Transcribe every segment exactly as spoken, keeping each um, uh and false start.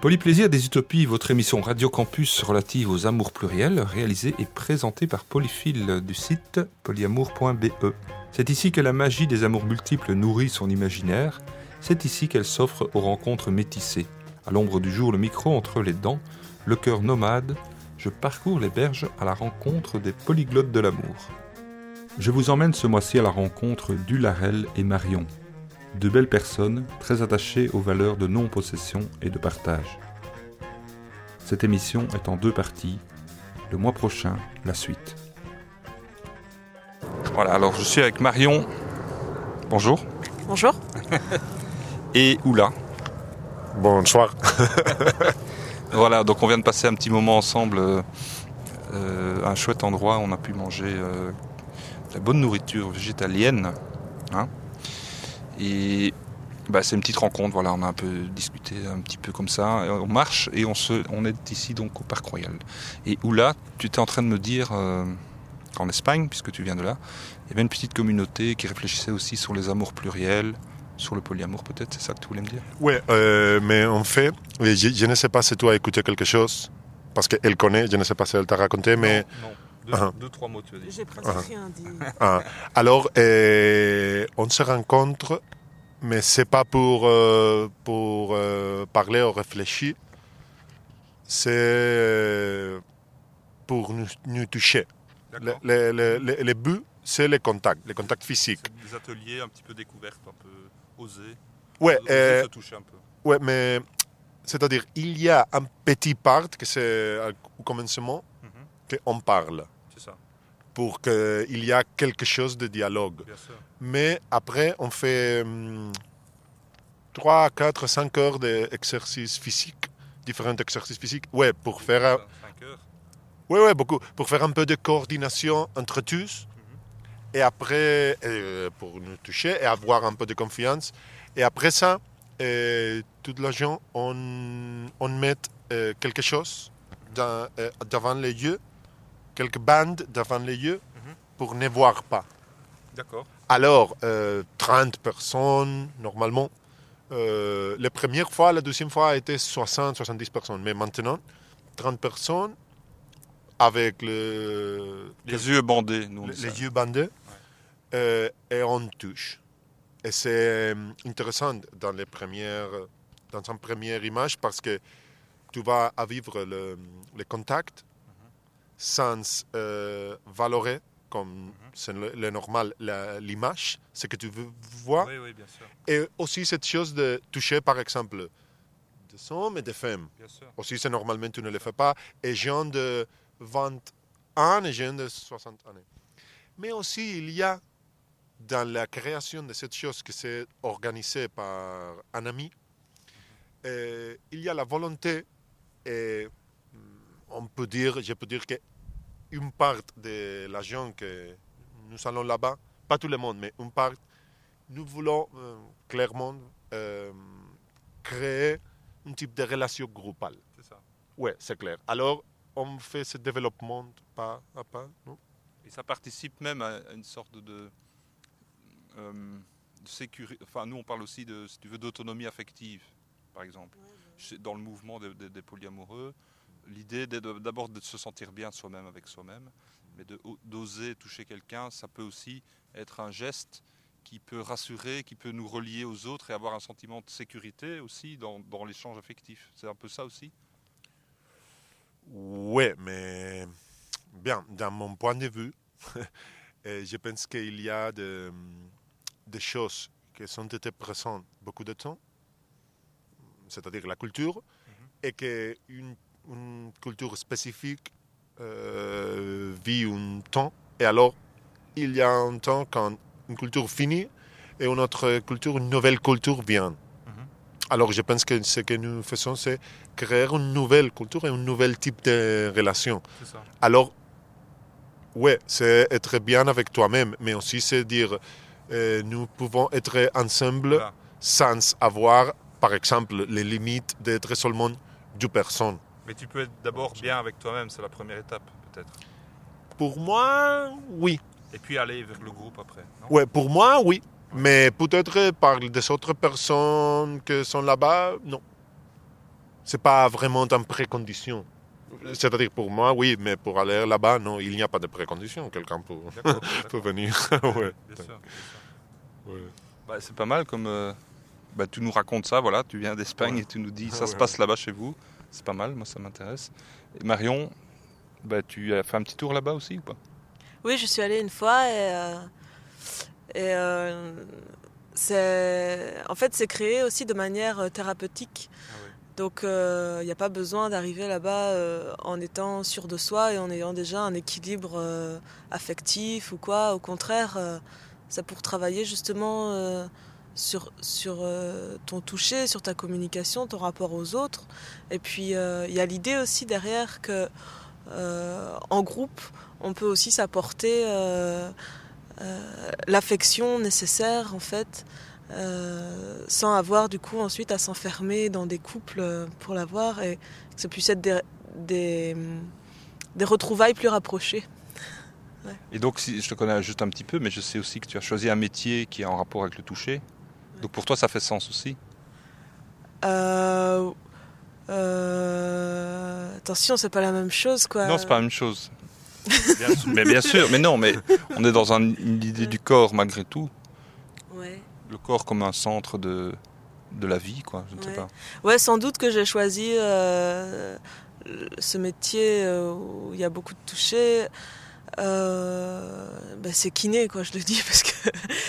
Polyplaisir des Utopies, votre émission Radio Campus relative aux amours pluriels, réalisée et présentée par Polyphile du site polyamour point b e. C'est ici que la magie des amours multiples nourrit son imaginaire, c'est ici qu'elle s'offre aux rencontres métissées. À l'ombre du jour, le micro entre les dents, le cœur nomade, je parcours les berges à la rencontre des polyglottes de l'amour. Je vous emmène ce mois-ci à la rencontre d'Ularel et Marion. De belles personnes, très attachées aux valeurs de non-possession et de partage. Cette émission est en deux parties. Le mois prochain, la suite. Voilà, alors je suis avec Marion. Bonjour. Bonjour. Et Oula. Bonsoir. Voilà, donc on vient de passer un petit moment ensemble, euh, un chouette endroit où on a pu manger euh, de la bonne nourriture végétalienne. Hein. Et bah, c'est une petite rencontre, voilà, on a un peu discuté un petit peu comme ça. On marche et on, se, on est ici donc au Parc Royal. Et Oula, tu étais en train de me dire euh, qu'en Espagne, puisque tu viens de là, il y avait une petite communauté qui réfléchissait aussi sur les amours pluriels, sur le polyamour peut-être, c'est ça que tu voulais me dire? Oui, euh, mais en fait, je, je ne sais pas si tu as écouté quelque chose, parce qu'elle connaît, je ne sais pas si elle t'a raconté, mais... Non, non. Deux, uh-huh. deux, trois mots, tu as dit. J'ai presque Uh-huh. rien dit. Ah. Alors, euh, on se rencontre, mais ce n'est pas pour, euh, pour euh, parler ou réfléchir, c'est euh, pour nous, nous toucher. Le, le, le, le, le but, c'est le contact, le contact physique. C'est des ateliers un petit peu découvertes, un peu osés. Ouais, Oser euh, se toucher un peu. ouais, mais c'est-à-dire, il y a un petit part, que c'est au commencement, Mm-hmm. qu'on parle. C'est ça, Pour qu'il y ait quelque chose de dialogue. bien sûr. Mais après, on fait hum, trois, quatre, cinq heures d'exercices physiques, différents exercices physiques. Ouais, pour faire, un- cinq heures. ouais, ouais, beaucoup. Pour faire un peu de coordination entre tous. Et après, euh, pour nous toucher et avoir un peu de confiance. Et après ça, euh, toute la gens, on, on met euh, quelque chose dans, euh, devant les yeux, quelques bandes devant les yeux, Mhm. pour ne voir pas. D'accord. Alors, euh, trente personnes, normalement. Euh, la première fois, la deuxième fois, a été soixante, soixante-dix personnes. Mais maintenant, trente personnes avec le, Les yeux bandés, nous on les, dit ça. les yeux bandés, euh, et on touche. Et c'est euh, intéressant dans, les premières, dans une première image parce que tu vas à vivre le, le contact sans euh, valorer, comme c'est le, le normal, la- l'image, ce que tu veux voir. Oui, oui, bien sûr. Et aussi cette chose de toucher, par exemple, des hommes et des femmes. Bien sûr. Aussi, c'est normalement, tu ne le fais pas. Et gens de vingt ans et gens de soixante années. Mais aussi, il y a, dans la création de cette chose qui s'est organisée par un ami, euh, il y a la volonté, et on peut dire, je peux dire qu'une part de l'argent que nous allons là-bas, pas tout le monde, mais une part, nous voulons euh, clairement euh, créer un type de relation groupale. C'est ça. Oui, c'est clair. Alors, on fait ce développement pas à pas. Non? Et ça participe même à une sorte de, de, euh, de sécurité. Enfin, nous, on parle aussi de, si tu veux, d'autonomie affective, par exemple. Chez- Dans le mouvement des, des- des polyamoureux, l'idée est de- d'abord de se sentir bien soi-même avec soi-même, mais de- d'oser toucher quelqu'un, ça peut aussi être un geste qui peut rassurer, qui peut nous relier aux autres et avoir un sentiment de sécurité aussi dans, dans l'échange affectif. C'est un peu ça aussi? Oui, mais bien, dans mon point de vue, euh, je pense qu'il y a de- des choses qui sont été présentes beaucoup de temps, c'est-à-dire la culture, et qu'une une culture spécifique euh, vit un temps, et alors il y a un temps quand une culture finit et une autre culture, une nouvelle culture vient. Alors je pense que ce que nous faisons, c'est créer une nouvelle culture et un nouvel type de relation. C'est ça. Alors, ouais, c'est être bien avec toi-même, mais aussi c'est dire, euh, nous pouvons être ensemble Voilà. sans avoir, par exemple, les limites d'être seulement deux personnes. Mais tu peux être d'abord bien avec toi-même, c'est la première étape peut-être. Pour moi, oui. Et puis aller vers le groupe après. Non? Ouais, pour moi, oui. Mais peut-être par des autres personnes qui sont là-bas, non. c'est pas vraiment une précondition. C'est-à-dire pour moi, oui, mais pour aller là-bas, non, il n'y a pas de précondition. Quelqu'un peut, d'accord, d'accord. peut venir. ouais. Bien sûr. Bien sûr. Ouais. Bah, c'est pas mal comme... Euh, bah, tu nous racontes ça, voilà, tu viens d'Espagne ouais. et tu nous dis ça ouais, se passe ouais. là-bas chez vous. C'est pas mal, moi ça m'intéresse. Et Marion, bah, tu as fait un petit tour là-bas aussi ou pas? Oui, je suis allée une fois et... Euh, et euh, c'est, en fait, c'est créé aussi de manière thérapeutique. Ah oui. Donc, il euh, n'y a pas besoin d'arriver là-bas euh, en étant sûr de soi et en ayant déjà un équilibre euh, affectif ou quoi. Au contraire, euh, c'est pour travailler justement euh, sur, sur euh, ton toucher, sur ta communication, ton rapport aux autres. Et puis, il euh, y a l'idée aussi derrière que euh, en groupe, on peut aussi s'apporter euh, euh, l'affection nécessaire, en fait. Euh, sans avoir du coup ensuite à s'enfermer dans des couples pour l'avoir et que ça puisse être des, des, des retrouvailles plus rapprochées. Ouais. Et donc si, je te connais juste un petit peu, mais je sais aussi que tu as choisi un métier qui est en rapport avec le toucher. Ouais. Donc pour toi ça fait sens aussi. euh, euh, Attention, c'est pas la même chose quoi. Non, c'est pas la même chose. Bien sûr, mais bien sûr, mais non, mais on est dans un, une idée ouais. du corps malgré tout. Ouais. Le corps comme un centre de, de la vie, quoi, je ne ouais. sais pas. Ouais, sans doute que j'ai choisi euh, ce métier où il y a beaucoup de toucher. Euh, bah c'est kiné, quoi, je le dis, parce que,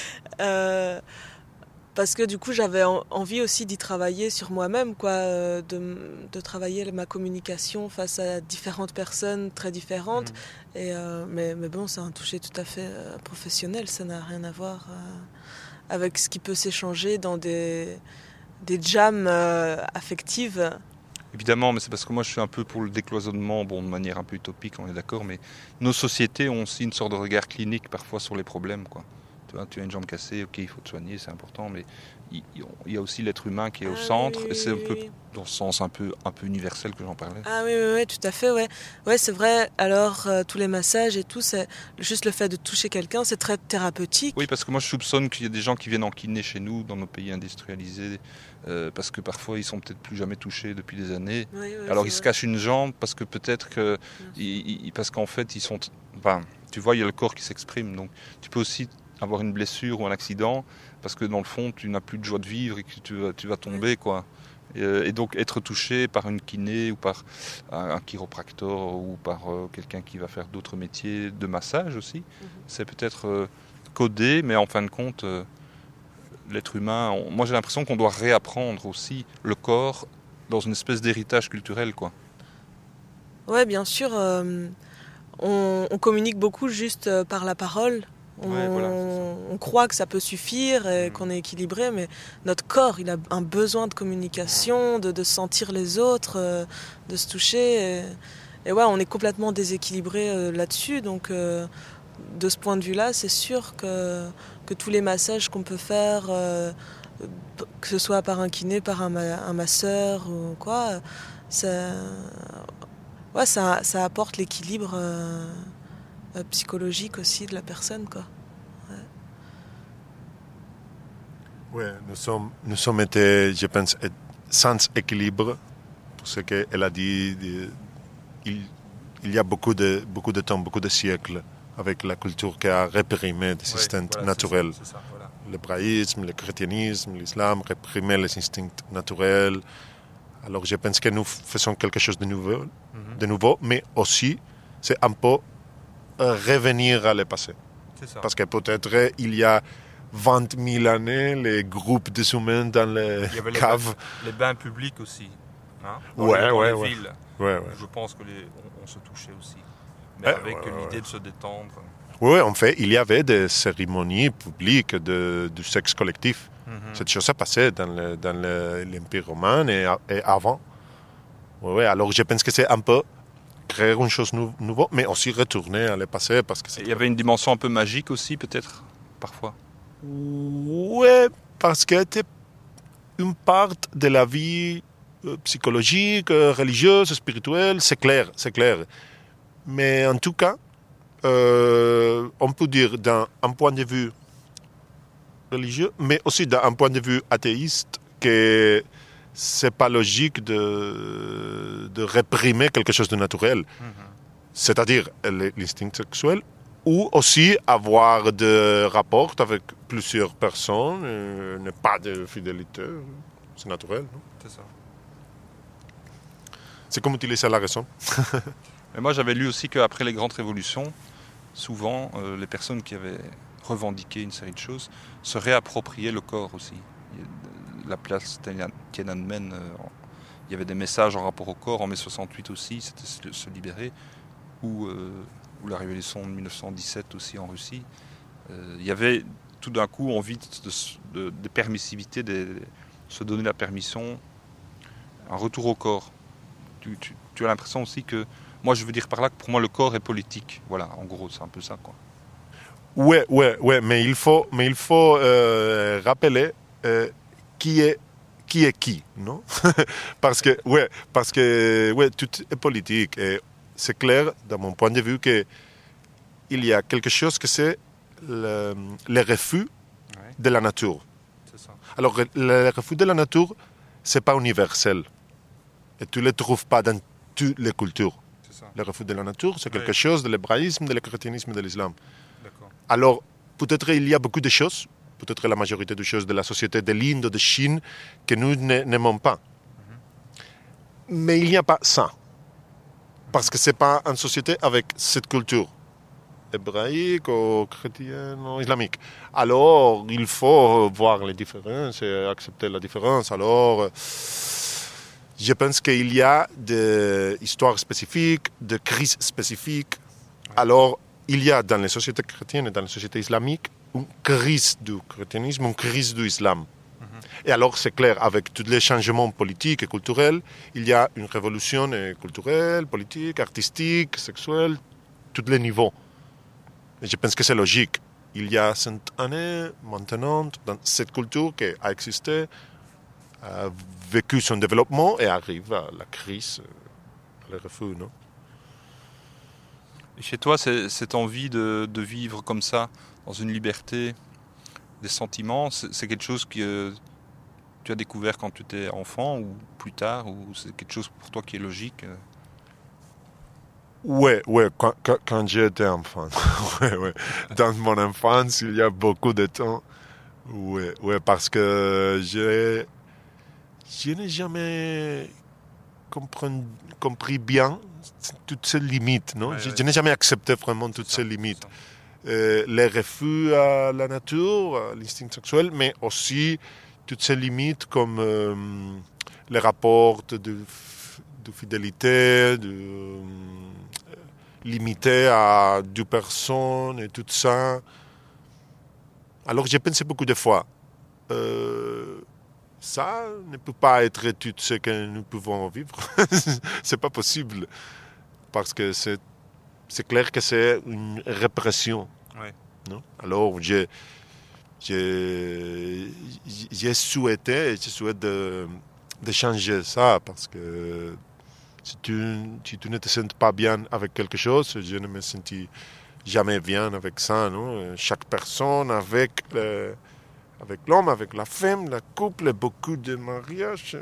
euh, parce que du coup, j'avais en, envie aussi d'y travailler sur moi-même, quoi, de, de travailler ma communication face à différentes personnes très différentes. Mmh. Et, euh, mais, mais bon, c'est un toucher tout à fait euh, professionnel, ça n'a rien à voir... Euh, avec ce qui peut s'échanger dans des, des jams euh, affectives. Évidemment, mais c'est parce que moi je suis un peu pour le décloisonnement, bon, de manière un peu utopique, on est d'accord, mais nos sociétés ont aussi une sorte de regard clinique parfois sur les problèmes, quoi. Tu vois, tu as une jambe cassée, ok, il faut te soigner, c'est important, mais il, il y a aussi l'être humain qui est au ah, centre, oui, et c'est un peu oui. dans ce sens un peu, un peu universel que j'en parlais. Ah oui, oui, oui, tout à fait, ouais. Ouais, c'est vrai, alors euh, tous les massages et tout, c'est juste le fait de toucher quelqu'un, c'est très thérapeutique. Oui, parce que moi je soupçonne qu'il y a des gens qui viennent en kiné chez nous, dans nos pays industrialisés, euh, parce que parfois ils sont peut-être plus jamais touchés depuis des années. Oui, oui, alors ils vrai. se cachent une jambe parce que peut-être que, ils, ils, parce qu'en fait ils sont, enfin, tu vois, il y a le corps qui s'exprime, donc tu peux aussi avoir une blessure ou un accident parce que dans le fond tu n'as plus de joie de vivre et que tu vas, tu vas tomber oui. quoi. Et, et donc être touché par une kiné ou par un, un chiropracteur ou par euh, quelqu'un qui va faire d'autres métiers de massage aussi, mm-hmm. c'est peut-être euh, codé, mais en fin de compte euh, l'être humain, on, moi j'ai l'impression qu'on doit réapprendre aussi le corps dans une espèce d'héritage culturel, quoi. Ouais, bien sûr, euh, on, on communique beaucoup juste euh, par la parole. On, ouais, voilà, on croit que ça peut suffire et mmh. qu'on est équilibré, mais notre corps, il a un besoin de communication, de, de sentir les autres, euh, de se toucher. Et, et ouais, on est complètement déséquilibré euh, là-dessus. Donc, euh, de ce point de vue-là, c'est sûr que, que tous les massages qu'on peut faire, euh, que ce soit par un kiné, par un, un masseur ou quoi, ça, ouais, ça, ça apporte l'équilibre. Euh, psychologique aussi de la personne, quoi. Ouais, ouais nous sommes, nous sommes été, je pense, sans équilibre, pour ce qu'elle a dit. De, il, il y a beaucoup de, beaucoup de temps, beaucoup de siècles, avec la culture qui a réprimé des ouais, instincts voilà, naturels. C'est ça, c'est ça, voilà. L'hébraïsme, le christianisme, l'islam réprimaient les instincts naturels. Alors je pense que nous faisons quelque chose de nouveau, mm-hmm. de nouveau, mais aussi c'est un peu revenir à le passé. C'est ça. Parce que peut-être il y a vingt mille années, les groupes des humains dans les il y avait caves. Les bains, les bains publics aussi. Hein, dans ouais, les, dans ouais, les ouais. villes. Ouais, ouais. Je pense qu'on on, on se touchait aussi. Mais ouais, avec ouais, l'idée ouais. de se détendre. Oui, en fait, il y avait des cérémonies publiques de, du sexe collectif. Mm-hmm. Cette chose a passé dans, le, dans le, l'Empire romain et, et avant. Oui, ouais. Alors je pense que c'est un peu créer une chose nou- nouvelle, mais aussi retourner à le passé. Parce que c'est il y avait une dimension un peu magique aussi, peut-être, parfois. Oui, parce que c'était une part de la vie psychologique, religieuse, spirituelle, c'est clair, c'est clair. Mais en tout cas, euh, on peut dire d'un point de vue religieux, mais aussi d'un point de vue athéiste, que c'est pas logique de, de réprimer quelque chose de naturel. Mm-hmm. C'est-à-dire l'instinct sexuel, ou aussi avoir des rapports avec plusieurs personnes, euh, ne pas de fidélité, c'est naturel. Non? C'est ça. C'est comme utiliser la raison. Mais moi, j'avais lu aussi qu'après les grandes révolutions, souvent, euh, les personnes qui avaient revendiqué une série de choses se réappropriaient le corps aussi. La place Tiananmen, euh, il y avait des messages en rapport au corps. En mai soixante-huit aussi, c'était se libérer. Ou, euh, ou la révolution de mille neuf cent dix-sept aussi en Russie. Euh, il y avait tout d'un coup envie de, de, de permissivité, de, de se donner la permission, un retour au corps. Tu, tu, tu as l'impression aussi que, moi je veux dire par là que pour moi le corps est politique. Voilà, en gros, c'est un peu ça, quoi. Ouais, ouais, ouais, mais il faut, mais il faut euh, rappeler euh, qui est qui est qui, non? Parce que, ouais, parce que, ouais, tout est politique. Et c'est clair, de mon point de vue, qu'il y a quelque chose que c'est le, le refus ouais. de la nature. C'est ça. Alors, le refus de la nature, c'est pas universel. Et tu ne le trouves pas dans toutes les cultures. C'est ça. Le refus de la nature, c'est quelque ouais. chose de l'hébraïsme, de le christianisme, de l'islam. D'accord. Alors, peut-être il y a beaucoup de choses, peut-être la majorité des choses de la société de l'Inde, de Chine, que nous n'aimons pas. Mm-hmm. Mais il n'y a pas ça. Parce que ce n'est pas une société avec cette culture hébraïque ou chrétienne ou islamique. Alors, il faut voir les différences et accepter la différence. Alors, je pense qu'il y a des histoires spécifiques, des crises spécifiques. Alors, il y a dans les sociétés chrétiennes et dans les sociétés islamiques une crise du christianisme, une crise de l'islam. Et alors, c'est clair, avec tous les changements politiques et culturels, il y a une révolution culturelle, politique, artistique, sexuelle, tous les niveaux. Et je pense que c'est logique. Il y a cent années, maintenant, dans cette culture qui a existé, a vécu son développement et arrive à la crise, le refus, non? Et chez toi, c'est, cette envie de, de vivre comme ça, dans une liberté des sentiments, c'est, c'est quelque chose que tu as découvert quand tu étais enfant ou plus tard, ou c'est quelque chose pour toi qui est logique? Oui, ouais, quand, quand, quand j'étais enfant. ouais, ouais. Dans mon enfance, il y a beaucoup de temps. Oui, ouais, parce que je, je n'ai jamais compris, compris bien toutes ces limites. Non? Ouais, je, ouais. je n'ai jamais accepté vraiment toutes c'est ces ça, limites. Euh, les refus à la nature, à l'instinct sexuel, mais aussi toutes ces limites comme euh, les rapports de, de fidélité, de, euh, limités à deux personnes et tout ça. Alors j'ai pensé beaucoup de fois, euh, ça ne peut pas être tout ce que nous pouvons vivre. C'est pas possible. Parce que c'est, c'est clair que c'est une répression. Ouais. Non? Alors j'ai... J'ai, j'ai souhaité, je souhaite de, de changer ça parce que si tu, si tu ne te sens pas bien avec quelque chose, je ne me sentis jamais bien avec ça. Non? Chaque personne avec, le, avec l'homme, avec la femme, le couple, beaucoup de mariages.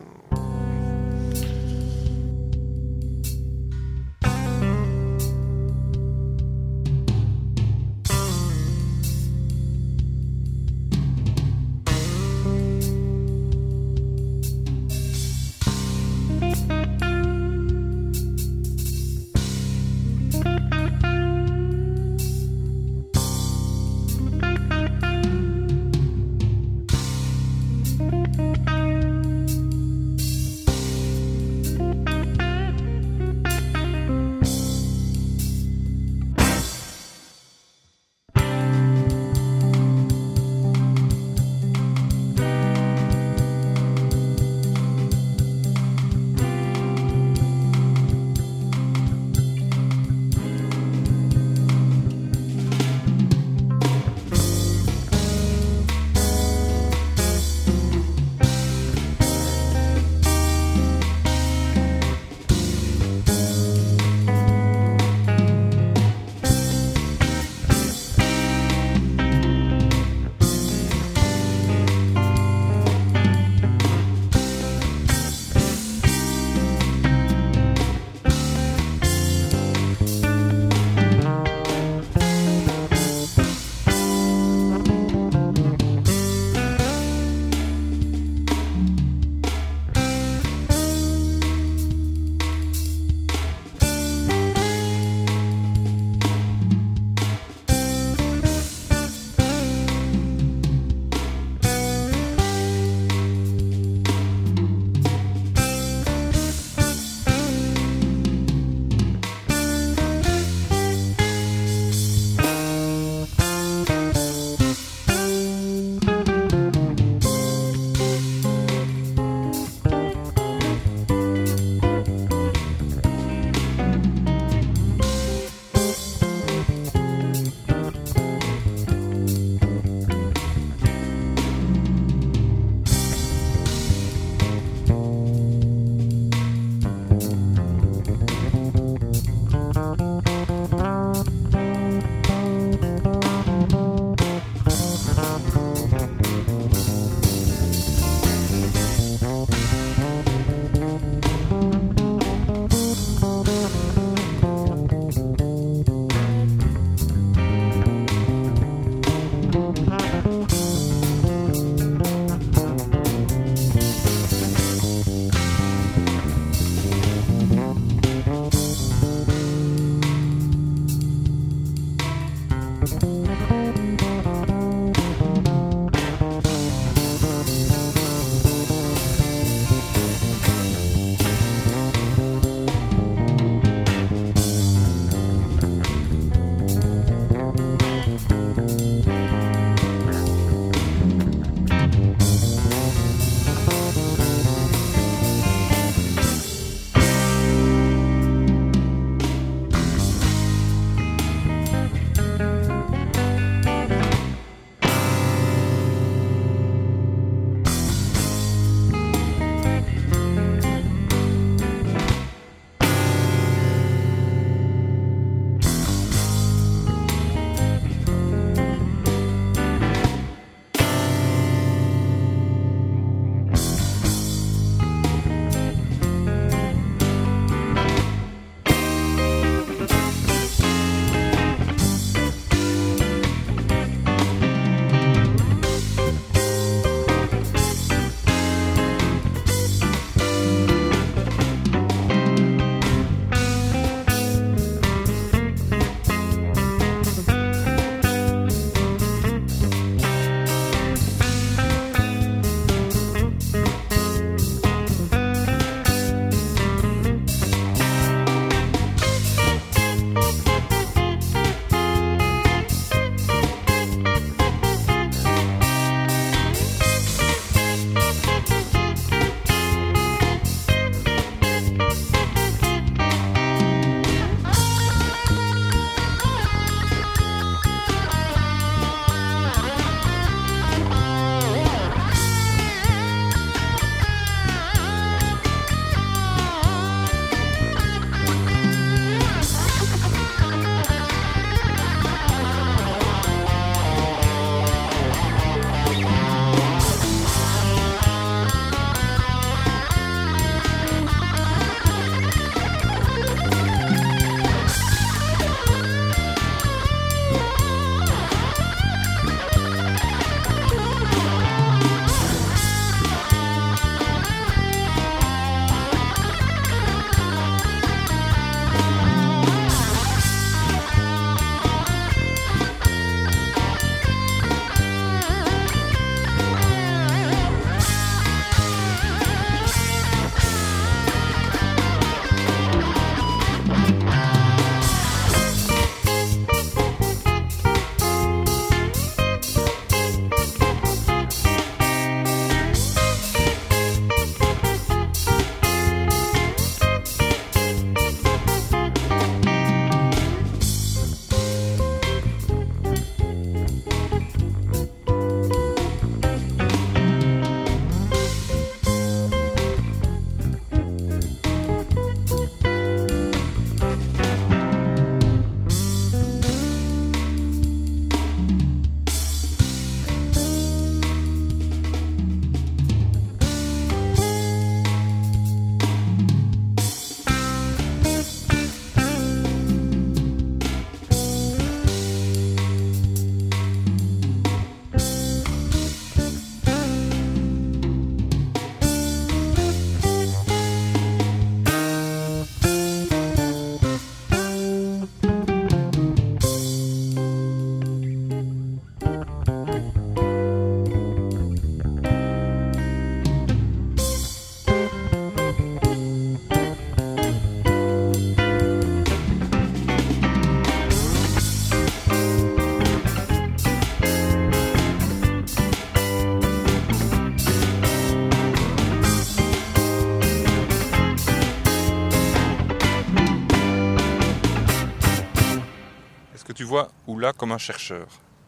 vois Oula comme un chercheur.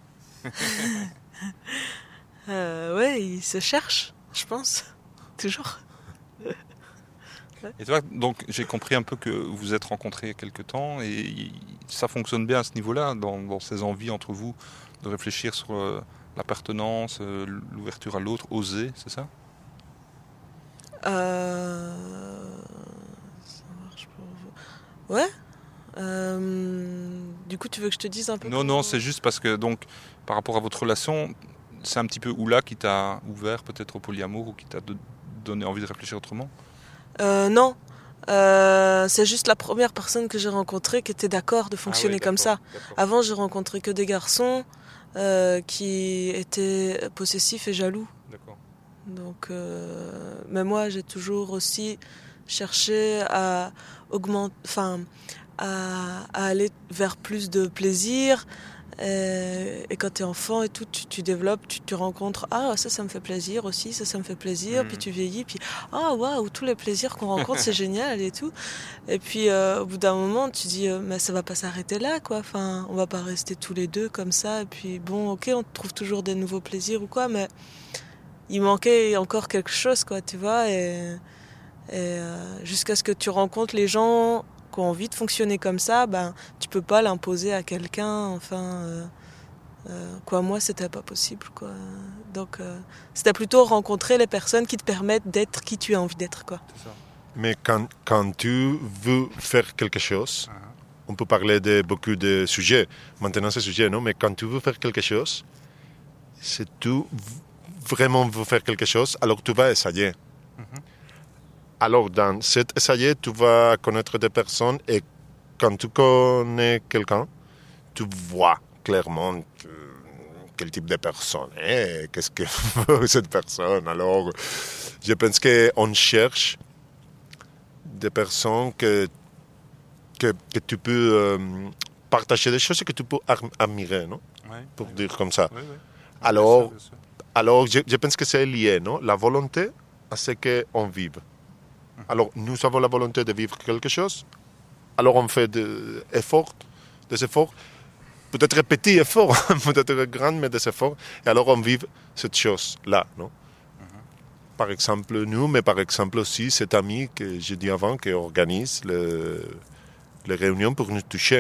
euh, Ouais, il se cherche, je pense. Toujours. Et toi, donc, j'ai compris un peu que vous vous êtes rencontrés il y a quelque temps et ça fonctionne bien à ce niveau-là, dans, dans ces envies entre vous de réfléchir sur euh, l'appartenance, euh, l'ouverture à l'autre, oser, c'est ça? Euh... Ça marche pour vous. Ouais. Euh... Du coup, tu veux que je te dise un peu? Non, comment... non, c'est juste parce que, donc, par rapport à votre relation, c'est un petit peu Oula qui t'a ouvert peut-être au polyamour ou qui t'a de- donné envie de réfléchir autrement? Euh, non. Euh, c'est juste la première personne que j'ai rencontrée qui était d'accord de fonctionner Ah oui, comme ça. d'accord. Avant, j'ai rencontré que des garçons euh, qui étaient possessifs et jaloux. D'accord. Donc, euh, mais moi, j'ai toujours aussi cherché à augmenter, enfin, à, à aller vers plus de plaisir. Et, et quand tu es enfant et tout, tu, tu développes, tu te rencontres. Ah, ça, ça me fait plaisir aussi, ça, ça me fait plaisir. Mhm. Puis tu vieillis, puis ah, waouh, tous les plaisirs qu'on rencontre, c'est génial et tout. Et puis, euh, au bout d'un moment, tu dis, euh, mais ça va pas s'arrêter là, quoi. Enfin, on va pas rester tous les deux comme ça. Et puis, bon, ok, on trouve toujours des nouveaux plaisirs ou quoi, mais il manquait encore quelque chose, quoi, tu vois. Et, et euh, jusqu'à ce que tu rencontres les gens qui ont envie de fonctionner comme ça, ben, tu peux pas l'imposer à quelqu'un. Enfin, euh, euh, quoi, moi, c'était pas possible, quoi. Donc, euh, c'était plutôt rencontrer les personnes qui te permettent d'être qui tu as envie d'être, quoi. C'est ça. Mais quand, quand tu veux faire quelque chose, Uh-huh. on peut parler de beaucoup de sujets. Maintenant, c'est sujet, non? Mais quand tu veux faire quelque chose, si tu vraiment veux faire quelque chose, alors tu vas essayer. Mhm. Alors, dans cet essayer, tu vas connaître des personnes et quand tu connais quelqu'un, tu vois clairement que- quel type de personne est, qu'est-ce que veut cette personne. Alors, je pense qu'on cherche des personnes que, que, que tu peux euh, partager des choses et que tu peux ar- admirer, non? Ouais, Pour ouais, dire comme ça. ouais, ouais. Alors, Bien sûr, bien sûr. alors je, je pense que c'est lié, non? La volonté à ce qu'on vive. Alors, nous avons la volonté de vivre quelque chose. Alors, on fait des efforts, des efforts, peut-être petits efforts, peut-être grands, mais des efforts. Et alors, on vit cette chose-là, non? Par exemple, nous, mais par exemple aussi cet ami que j'ai dit avant, qui organise le, les réunions pour nous toucher.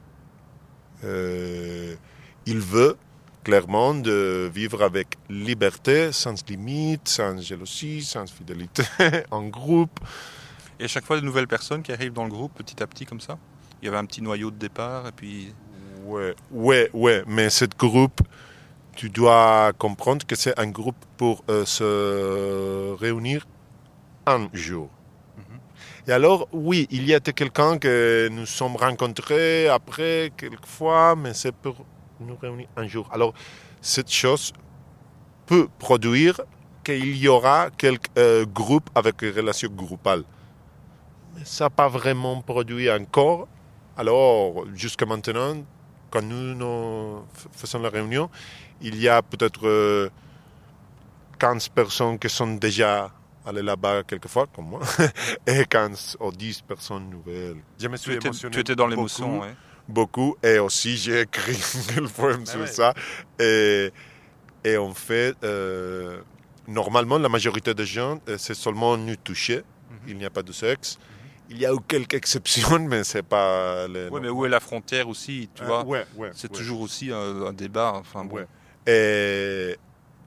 Euh, il veut clairement de vivre avec liberté, sans limite, sans jalousie, sans fidélité, en groupe. Et à chaque fois, de nouvelles personnes qui arrivent dans le groupe, petit à petit, comme ça. Il y avait un petit noyau de départ, et puis... Ouais, ouais, ouais, mais ce groupe, tu dois comprendre que c'est un groupe pour euh, se réunir un jour. Et alors, oui, il y a quelqu'un que nous sommes rencontrés après, quelquefois, mais c'est pour nous réunir un jour. Alors, cette chose peut produire qu'il y aura quelques euh, groupes avec une relation groupale. Mais ça n'a pas vraiment produit encore. Alors, jusqu'à maintenant, quand nous, nous faisons la réunion, il y a peut-être euh, quinze personnes qui sont déjà allées là-bas quelquefois, comme moi, et quinze ou dix personnes nouvelles. Je me suis Tu étais, émotionné tu étais dans beaucoup, l'émotion, ouais. beaucoup, et aussi j'ai écrit un poème Ah sur ouais. ça. Et, et en fait, euh, normalement, la majorité des gens, euh, c'est seulement nous toucher. Mhm. Il n'y a pas de sexe. Il y a eu quelques exceptions, mais c'est pas... Les, Ouais, mais où est la frontière aussi, tu Euh, vois? ouais, ouais, C'est ouais. toujours aussi un, un débat. Enfin, bon. Ouais. Et,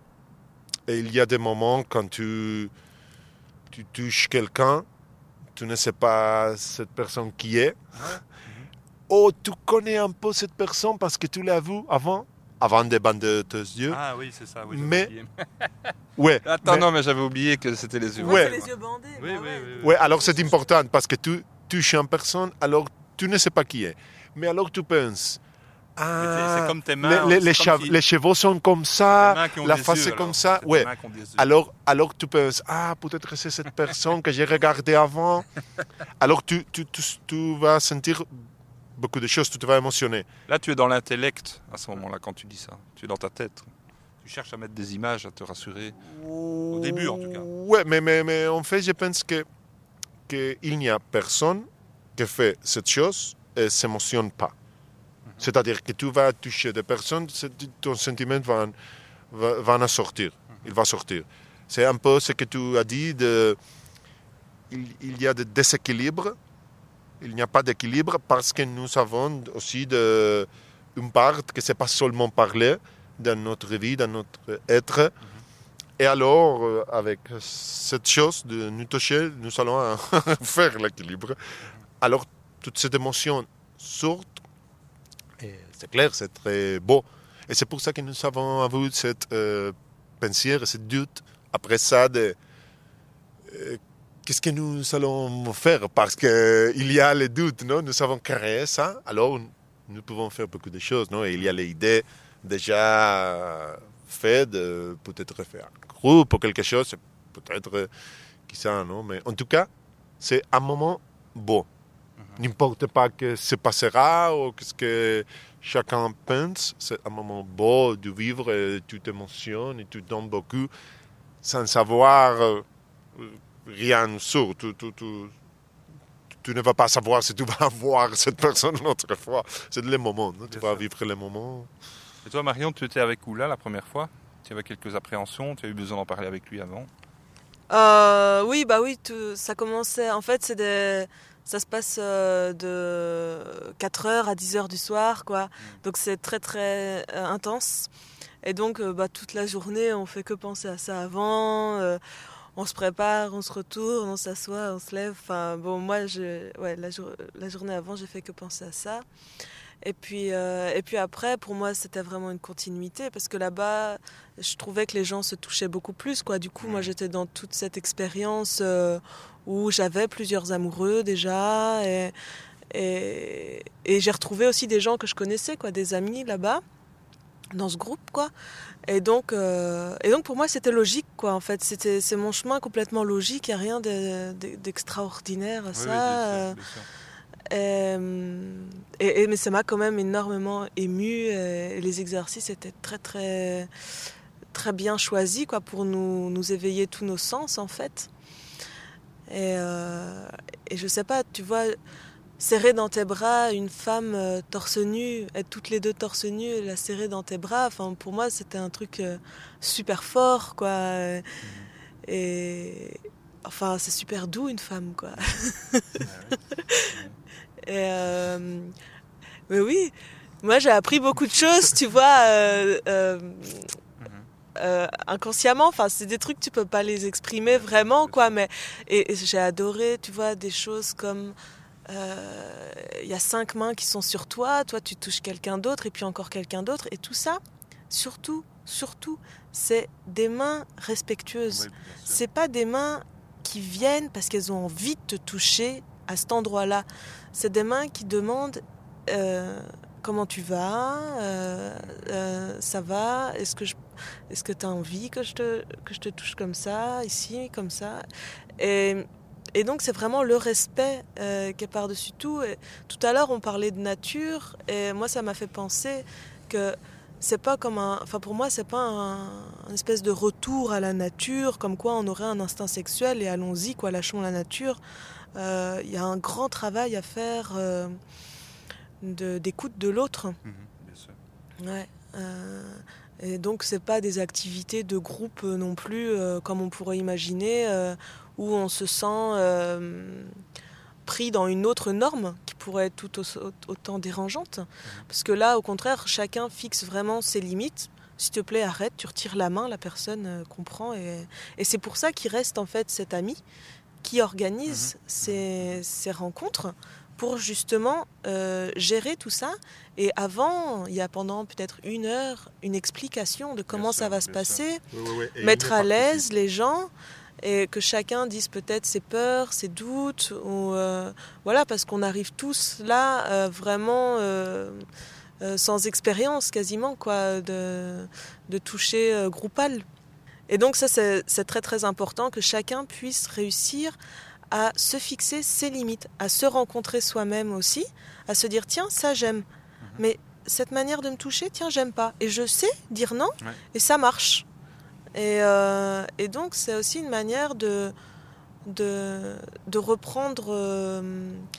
et il y a des moments quand tu, tu touches quelqu'un, tu ne sais pas cette personne qui est. Oh, tu connais un peu cette personne parce que tu l'as vue avant, avant de bander tes yeux. Ah oui, c'est ça. Oui, Mais- oublié. Ouais. Attends, mais- non, mais j'avais oublié que c'était les yeux. Moi, Ouais. c'est les yeux bandés. Oui, bah oui, ouais. oui, oui. Ouais, alors c'est important parce que tu touches une personne, alors tu ne sais pas qui est. Mais alors tu penses, Mais ah, c'est- c'est comme tes mains, les, les, c'est les, comme chav- si- les cheveux sont comme Tes ça, mains qui ont la des face yeux, est comme alors. ça. C'est tes Ouais. mains qui ont des yeux. Alors, alors tu penses, ah, peut-être que c'est cette personne que j'ai regardée avant. Alors tu, tu, tu, tu vas sentir beaucoup de choses, tu te vas émotionner. Là, tu es dans l'intellect à ce moment-là quand tu dis ça. Tu es dans ta tête. Tu cherches à mettre des images, à te rassurer. Au début, en tout cas. Ouais, mais, mais, mais en fait, je pense que qu'il n'y a personne qui fait cette chose et ne s'émotionne pas. Mhm. C'est-à-dire que tu vas toucher des personnes, ton sentiment va, va, va en sortir. Il va sortir. C'est un peu ce que tu as dit, de, il, il y a des déséquilibres, il n'y a pas d'équilibre parce que nous avons aussi de, une part que ce n'est pas seulement parler dans notre vie, dans notre être. Mm-hmm. Et alors, avec cette chose de nous toucher, nous allons faire l'équilibre. Alors, toute cette émotion sort. Et c'est clair, c'est très beau. Et c'est pour ça que nous avons eu cette euh, pensée, ce doute, après ça, de euh, qu'est-ce que nous allons faire? Parce qu'il y a les doutes, non? Nous avons créé ça, alors nous pouvons faire beaucoup de choses, non? Et il y a les idées déjà faites, de peut-être faire un groupe ou quelque chose, peut-être euh, qui ça, non? Mais en tout cas, c'est un moment beau. N'importe pas que se passera ou ce que chacun pense, c'est un moment beau de vivre et tu t'émotionnes et tu donnes beaucoup sans savoir euh, rien sur. Tu, tu, tu, tu ne vas pas savoir si tu vas voir cette personne une autre fois. C'est le moment, non? Tu vas vivre le moment. Et toi, Marion, tu étais avec Oula la première fois? Tu avais quelques appréhensions? Tu as eu besoin d'en parler avec lui avant? euh, Oui, bah oui, tout, ça commençait. En fait, c'est des... Ça se passe euh, de quatre heures à dix heures du soir, quoi. Mmh. Donc c'est très très euh, intense. Et donc euh, bah, toute la journée, on fait que penser à ça avant. Euh, on se prépare, on se retourne, on s'assoit, on se lève. Enfin bon, moi, je, ouais, la, jour, la journée avant, j'ai fait que penser à ça. Et puis, euh, et puis après, pour moi, c'était vraiment une continuité parce que là-bas, je trouvais que les gens se touchaient beaucoup plus, quoi. Du coup, moi, j'étais dans toute cette expérience euh, où j'avais plusieurs amoureux déjà et, et, et j'ai retrouvé aussi des gens que je connaissais, quoi, des amis là-bas dans ce groupe, quoi. Et donc, euh, et donc pour moi, c'était logique, quoi. En fait, c'était, c'est mon chemin complètement logique. Il n'y a rien de, de, d'extraordinaire à ça. Oui, oui, bien sûr, bien sûr. Et, et, et, mais ça m'a quand même énormément émue. Et les exercices étaient très, très, très bien choisis, quoi, pour nous, nous éveiller tous nos sens, en fait. Et, euh, et je sais pas, tu vois, serrer dans tes bras une femme euh, torse nu, être toutes les deux torse nu, et la serrer dans tes bras, enfin, pour moi, c'était un truc euh, super fort, quoi. Mmh. Et enfin, c'est super doux, une femme, quoi. Et euh, mais oui, moi j'ai appris beaucoup de choses, tu vois, euh, euh, euh, inconsciemment. Enfin, c'est des trucs tu peux pas les exprimer vraiment, quoi. Mais et, et j'ai adoré, tu vois, des choses comme il euh, y a cinq mains qui sont sur toi, toi tu touches quelqu'un d'autre et puis encore quelqu'un d'autre, et tout ça, surtout, surtout, c'est des mains respectueuses. Oui, c'est pas des mains qui viennent parce qu'elles ont envie de te toucher à cet endroit-là. C'est des mains qui demandent euh, comment tu vas, euh, euh, ça va, est-ce que je, est-ce que tu as envie que je te que je te touche comme ça, ici, comme ça. Et et donc c'est vraiment le respect euh, qui est par-dessus tout. Et tout à l'heure on parlait de nature et moi ça m'a fait penser que c'est pas comme un, enfin pour moi c'est pas un, un espèce de retour à la nature, comme quoi on aurait un instinct sexuel et allons-y, quoi, lâchons la nature. Il euh, y a un grand travail à faire euh, de, d'écoute de l'autre. Mmh, bien sûr. Ouais. Euh, et donc c'est pas des activités de groupe non plus euh, comme on pourrait imaginer euh, où on se sent euh, pris dans une autre norme qui pourrait être tout au, autant dérangeante. Mmh. Parce que là, au contraire, chacun fixe vraiment ses limites. S'il te plaît, arrête, tu retires la main, la personne euh, comprend. Et, et c'est pour ça qu'il reste en fait cet ami qui organise mmh. ces, ces rencontres pour justement euh, gérer tout ça. Et avant, il y a pendant peut-être une heure, une explication de comment bien ça sûr, va se passer, oui, oui, oui. Mettre à l'aise les gens, et que chacun dise peut-être ses peurs, ses doutes, ou, euh, voilà, parce qu'on arrive tous là euh, vraiment euh, euh, sans expérience quasiment, quoi, de, de toucher euh, groupal. Et donc ça, c'est, c'est très très important que chacun puisse réussir à se fixer ses limites, à se rencontrer soi-même aussi, à se dire tiens, ça j'aime, mmh. mais cette manière de me toucher, tiens, j'aime pas. Et je sais dire non, ouais. Et ça marche. Et, euh, et donc c'est aussi une manière de, de, de reprendre euh,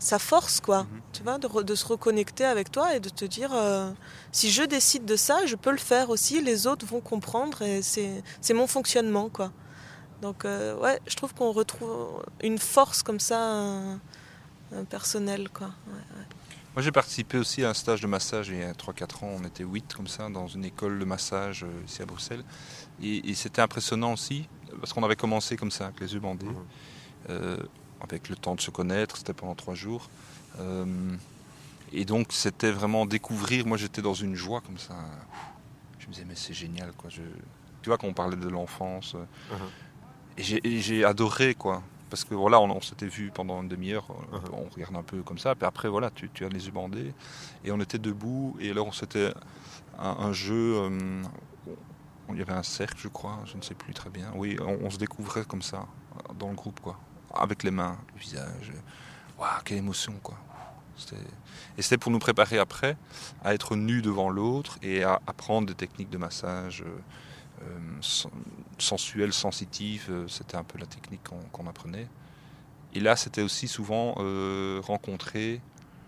ça force, quoi. Mhm. Tu vois, de, re- de se reconnecter avec toi et de te dire, euh, si je décide de ça, je peux le faire aussi, les autres vont comprendre et c'est, c'est mon fonctionnement, quoi. Donc, euh, ouais, je trouve qu'on retrouve une force comme ça, euh, euh, personnelle, quoi. Ouais, ouais. Moi, j'ai participé aussi à un stage de massage il y a trois quatre ans. On était huit comme ça dans une école de massage euh, ici à Bruxelles. Et, et c'était impressionnant aussi parce qu'on avait commencé comme ça, avec les yeux bandés, Mhm. euh, avec le temps de se connaître. C'était pendant trois jours. Euh, et donc, c'était vraiment découvrir. Moi, j'étais dans une joie comme ça. Je me disais, mais c'est génial, quoi. Je... Tu vois, quand on parlait de l'enfance. euh, Mhm. Et j'ai, et j'ai adoré, quoi. Parce que voilà, on, on s'était vu pendant une demi-heure, on, Uh-huh. on regarde un peu comme ça, puis après, voilà, tu, tu as les yeux bandés, et on était debout, et alors c'était un, un jeu, euh, il y avait un cercle, je crois, je ne sais plus très bien. Oui, on, on se découvrait comme ça, dans le groupe, quoi. Avec les mains, le visage. Waouh, quelle émotion, quoi. C'était... Et c'était pour nous préparer après à être nus devant l'autre et à apprendre des techniques de massage. Euh, Euh, sensuelle, sensitive, euh, c'était un peu la technique qu'on, qu'on apprenait. Et là, c'était aussi souvent euh, rencontrer,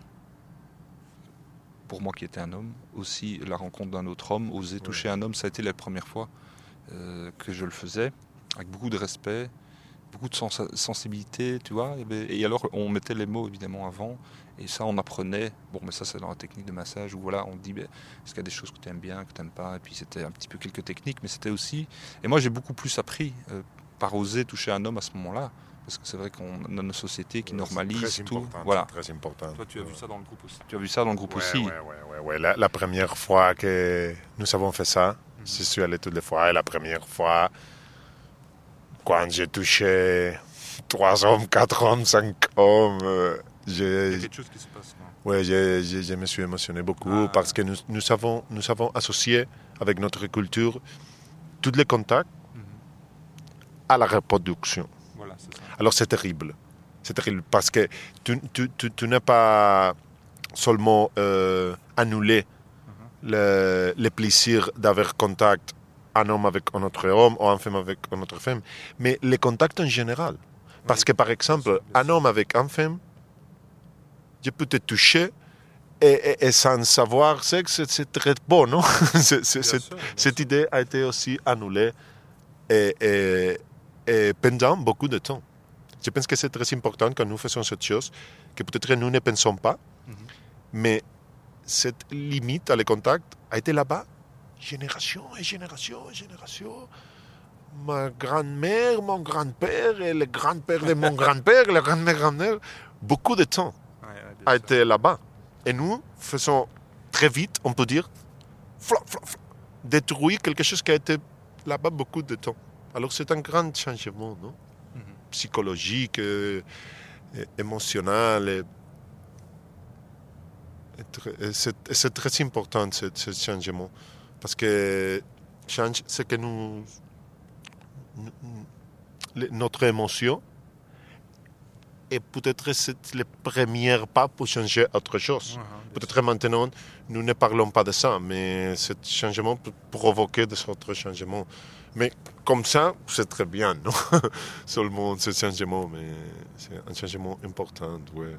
pour moi qui étais un homme, aussi la rencontre d'un autre homme, oser toucher un homme, ça a été la première fois euh, que je le faisais, avec beaucoup de respect, beaucoup de sens- sensibilité, tu vois. Et, et alors, on mettait les mots évidemment avant, et ça, on apprenait. Bon, mais ça, c'est dans la technique de massage où voilà, on dit, ben, est-ce qu'il y a des choses que tu aimes bien, que tu n'aimes pas. Et puis, c'était un petit peu quelques techniques, mais c'était aussi. Et moi, j'ai beaucoup plus appris euh, par oser toucher un homme à ce moment-là, parce que c'est vrai qu'on a une société qui Ouais, normalise c'est très tout. important, Voilà. c'est très important. Toi, tu as vu ça dans le groupe aussi. Tu as vu ça dans le groupe Ouais, aussi. ouais, ouais, ouais, ouais. La, la première fois que nous avons fait ça, Mhm. je suis allé toutes les fois. Et la première fois, quand j'ai touché trois hommes, quatre hommes, cinq hommes, euh, Il y j'ai, a quelque chose qui se passe. quoi. ouais, j'ai, j'ai- je me suis émotionné beaucoup Ah. parce que nous, nous, avons, nous avons associé avec notre culture tous les contacts Mhm. à la reproduction. Voilà, c'est ça. Alors c'est terrible. C'est terrible parce que tu, tu, tu, tu n'as pas seulement euh, annulé le, le plaisir d'avoir contact un homme avec un autre homme ou une femme avec une autre femme, mais les contacts en général. Parce Oui, que par exemple, bien sûr, bien un sûr. homme avec une femme, je peux te toucher et, et, et sans savoir, c'est que c'est, c'est très beau, non? c'est, c'est, Bien c'est, sûr, bien cette sûr. idée a été aussi annulée et, et, et pendant beaucoup de temps. Je pense que c'est très important quand nous faisons cette chose, que peut-être nous ne pensons pas, Mhm. mais cette limite à les contacts a été là-bas, génération et génération et génération. Ma grand-mère, mon grand-père et le grand-père de mon grand-père, le grand-mère, grand-mère, beaucoup de temps Ouais, ouais, bien a sûr. été là-bas. Et nous faisons très vite, on peut dire, flop, flop, flop, détruire quelque chose qui a été là-bas beaucoup de temps. Alors c'est un grand changement, non? Mhm. Psychologique, euh, et émotionnel. Et, et très- et c'est, et c'est très important ce, ce changement. Parce que change, c'est que nous, nous- le- notre émotion, et peut-être c'est le premier pas pour changer autre chose. Ouais, bien Peut-être sûr. maintenant, nous ne parlons pas de ça, mais ce changement peut provoquer des autres changements. Mais comme ça, c'est très bien, non? Seulement ce changement, mais c'est un changement important, ouais.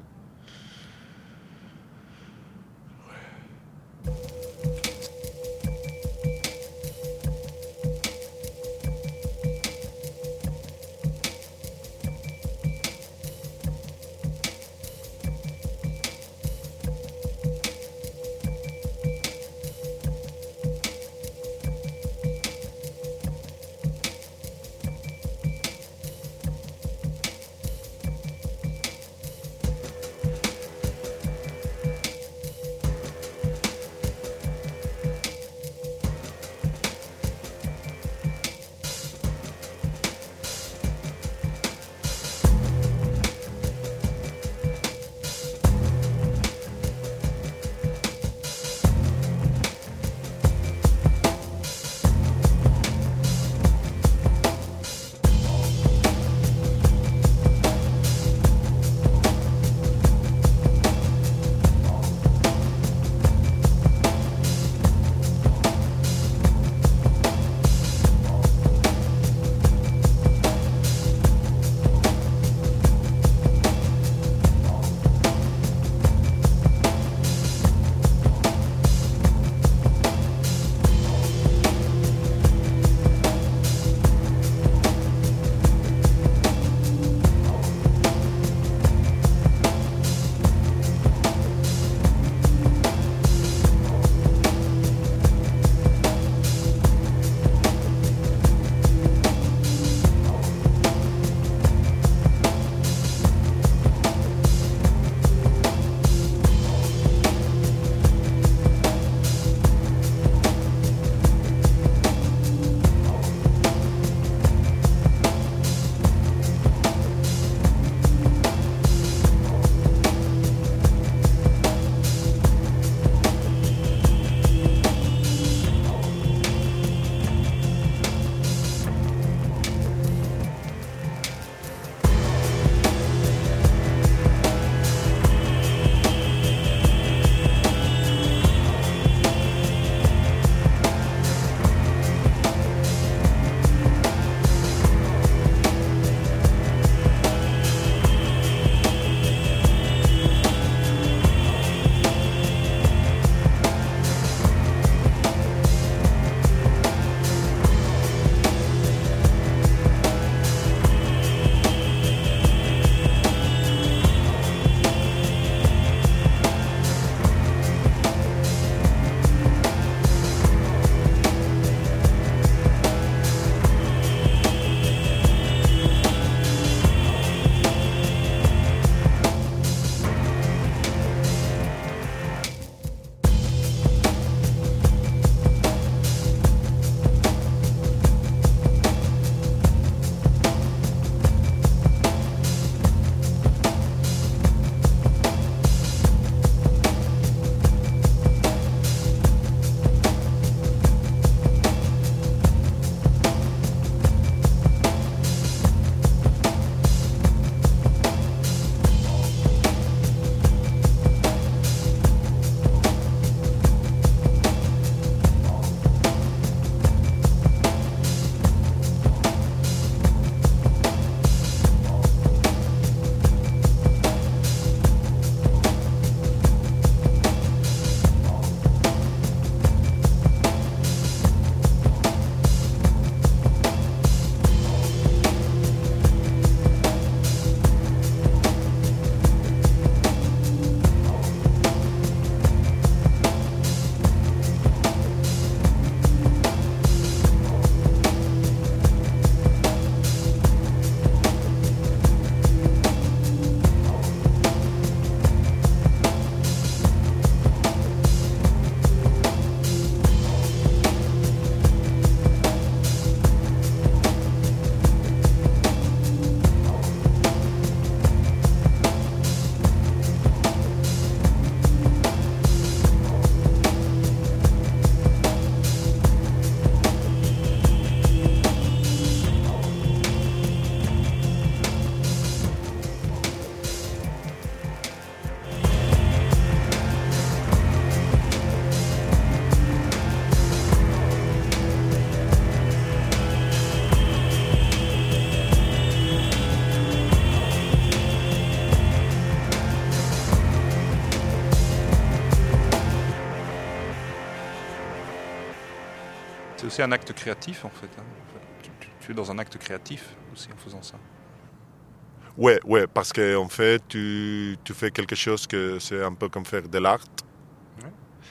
aussi un acte créatif, en fait. Hein. Tu, tu, tu es dans un acte créatif aussi en faisant ça. Ouais, ouais, parce qu'en en fait, tu, tu fais quelque chose que c'est un peu comme faire de l'art. Ouais.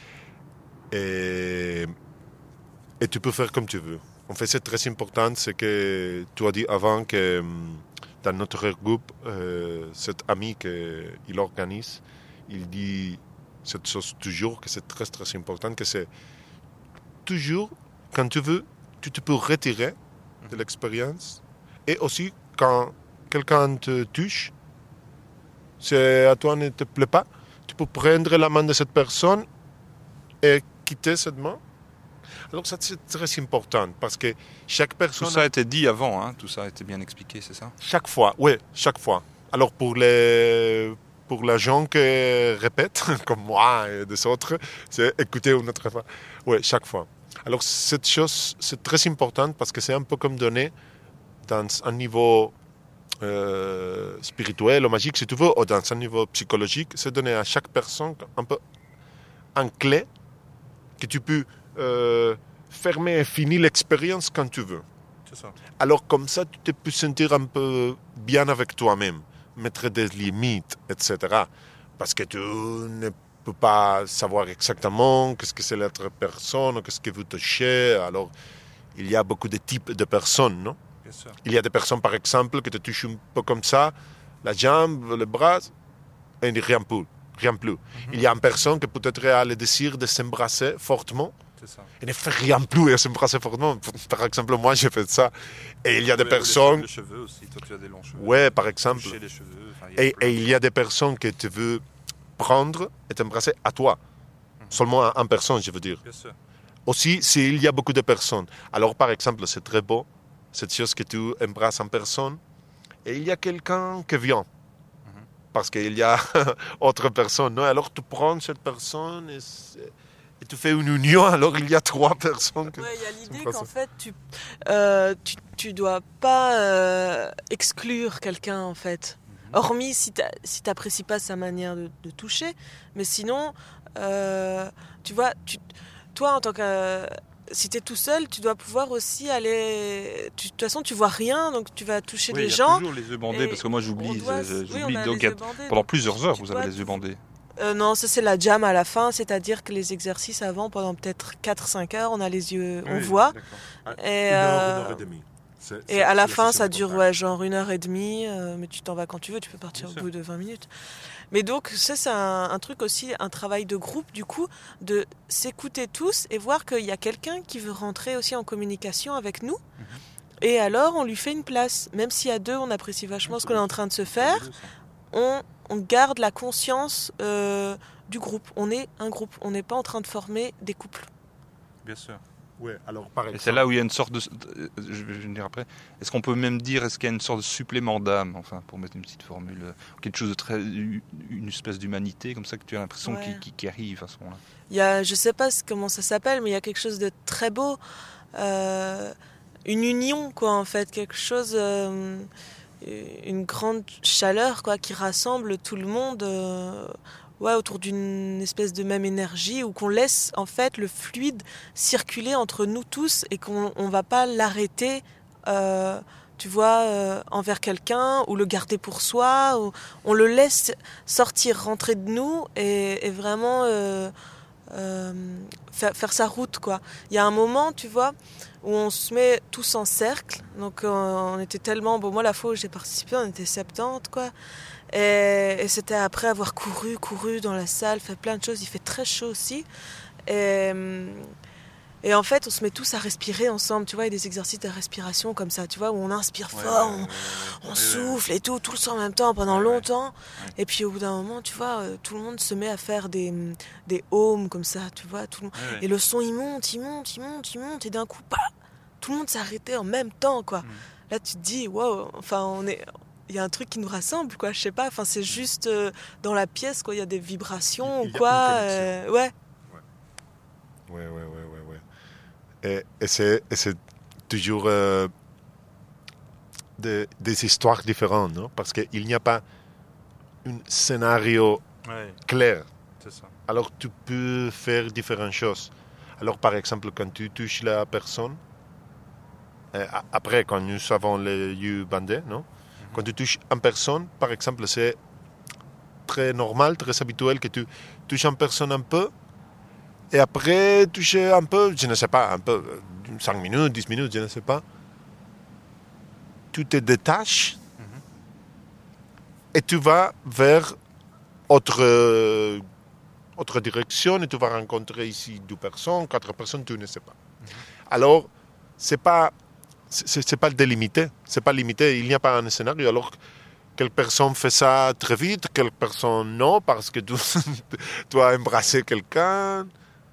Et, et tu peux faire comme tu veux. En fait, c'est très important, c'est que tu as dit avant que dans notre groupe, euh, cet ami qu'il organise, il dit cette chose toujours, que c'est très très important, que c'est toujours, quand tu veux, tu te peux retirer de l'expérience. Et aussi, quand quelqu'un te touche, c'est à toi ne te plaît pas, tu peux prendre la main de cette personne et quitter cette main. Alors ça, c'est très important, parce que chaque personne... Tout ça a été dit avant, hein, tout ça a été bien expliqué, c'est ça? Chaque fois, oui, chaque fois. Alors pour les... Pour les gens qui répètent, comme moi et des autres, c'est écouter une autre fois. Oui, chaque fois. Alors, cette chose, c'est très important parce que c'est un peu comme donner dans un niveau euh, spirituel ou magique, si tu veux, ou dans un niveau psychologique, c'est donner à chaque personne un peu une clé que tu peux euh, fermer et finir l'expérience quand tu veux. C'est ça. Alors, comme ça, tu te peux sentir un peu bien avec toi-même. Mettre des limites, et cetera. Parce que tu ne peux pas savoir exactement qu'est-ce que c'est l'autre personne, qu'est-ce que vous touchez. Alors, il y a beaucoup de types de personnes, non? Bien sûr. Il y a des personnes, par exemple, qui te touchent un peu comme ça, la jambe, le bras, et rien plus. Rien plus. Mm-hmm. Il y a une personne qui peut-être a le désir de s'embrasser fortement. Ça. Et ne fait rien plus et s'embrasser fortement. Par exemple, moi, j'ai fait ça. Et il y a des les, personnes... Les cheveux aussi, toi tu as des longs cheveux. Ouais, par exemple. Les cheveux, enfin, il et, et il y a des personnes que tu veux prendre et t'embrasser à toi. Mm-hmm. Seulement en personne, je veux dire. Bien sûr. Aussi, s'il y a beaucoup de personnes. Alors, par exemple, c'est très beau, cette chose que tu embrasses en personne, et il y a quelqu'un qui vient. Mm-hmm. Parce qu'il y a autre personne. Non? Alors, tu prends cette personne et... Et tu fais une union, alors il y a trois personnes. Oui, il y a l'idée qu'en fait, tu euh, tu, tu dois pas euh, exclure quelqu'un, en fait. Mm-hmm. Hormis si tu si t'apprécies pas sa manière de, de toucher. Mais sinon, euh, tu vois, tu, toi, en tant que... Euh, si tu es tout seul, tu dois pouvoir aussi aller... Tu, de toute façon, tu vois rien, donc tu vas toucher oui, des y a gens. toujours les yeux bandés, parce que moi, j'oublie. Doit... j'oublie oui, donc, les yeux bandés, pendant donc plusieurs heures, vous dois... avez les yeux bandés. Euh, non, ça c'est la jam à la fin, c'est-à-dire que les exercices avant, pendant peut-être quatre cinq heures, on a les yeux, on oui, voit. Et, une heure, une heure et demie. C'est, et c'est, à la fin, ça dure ouais, genre une heure et demie, euh, mais tu t'en vas quand tu veux, tu peux partir Bien au sûr. bout de vingt minutes. Mais donc, ça c'est un, un truc aussi, un travail de groupe, du coup, de s'écouter tous et voir qu'il y a quelqu'un qui veut rentrer aussi en communication avec nous. Mm-hmm. Et alors, on lui fait une place. Même si à deux, on apprécie vachement ce qu'on est en train de se faire, on... on garde la conscience euh, du groupe. On est un groupe. On n'est pas en train de former des couples. Bien sûr. Ouais, alors, par exemple... Et c'est là où il y a une sorte de... Je vais dire après. Est-ce qu'on peut même dire, est-ce qu'il y a une sorte de supplément d'âme, enfin, pour mettre une petite formule, quelque chose de très... une espèce d'humanité, comme ça, que tu as l'impression ouais. qui, qui, qui arrive à ce moment-là. Il y a, je ne sais pas comment ça s'appelle, mais il y a quelque chose de très beau. Euh, une union, quoi, en fait. Quelque chose... Euh, une grande chaleur quoi, qui rassemble tout le monde euh, ouais, autour d'une espèce de même énergie où qu'on laisse en fait le fluide circuler entre nous tous et qu'on ne va pas l'arrêter euh, tu vois, euh, envers quelqu'un ou le garder pour soi. Ou on le laisse sortir, rentrer de nous et, et vraiment euh, euh, faire, faire sa route, quoi. Il y a un moment, tu vois, où on se met tous en cercle. Donc, euh, on était tellement... Bon, moi, la fois où j'ai participé, on était soixante-dix, quoi. Et, et c'était après avoir couru, couru dans la salle, fait plein de choses. Il fait très chaud aussi. Et, et en fait, on se met tous à respirer ensemble, tu vois. Il y a des exercices de respiration comme ça, tu vois, où on inspire ouais, fort, ouais, on, ouais, on ouais, souffle ouais. et tout, tout le temps en même temps pendant ouais, longtemps. Ouais. Et puis, au bout d'un moment, tu vois, tout le monde se met à faire des, des ohms comme ça, tu vois. Tout le... ouais, et le son, il monte, il monte, il monte, il monte. Et d'un coup, bah, tout le monde s'est arrêté en même temps, quoi. Mm. Là, tu te dis, waouh, enfin, on est... Il y a un truc qui nous rassemble, quoi, je sais pas. Enfin, c'est juste euh, dans la pièce, quoi. Il y a des vibrations ou quoi. Euh, ouais. Ouais, ouais, ouais, ouais, ouais. Et, et, c'est, et c'est toujours euh, de, des histoires différentes, non? Parce qu'il n'y a pas un scénario ouais. clair. C'est ça. Alors, tu peux faire différentes choses. Alors, par exemple, quand tu touches la personne, euh, après, quand nous avons les yeux bandés, non? Mm-hmm. Quand tu touches une personne, par exemple, c'est très normal, très habituel que tu touches une personne un peu, et après, toucher un peu, je ne sais pas, un peu, cinq minutes, dix minutes, je ne sais pas, tu te détaches mm-hmm. et tu vas vers autre, euh, autre direction et tu vas rencontrer ici deux personnes, quatre personnes, tu ne sais pas. Mm-hmm. Alors, c'est pas, c'est, c'est pas délimité, c'est pas limité, il n'y a pas un scénario. Alors, quelle personne fait ça très vite, quelle personne non, parce que tu, tu as embrassé quelqu'un.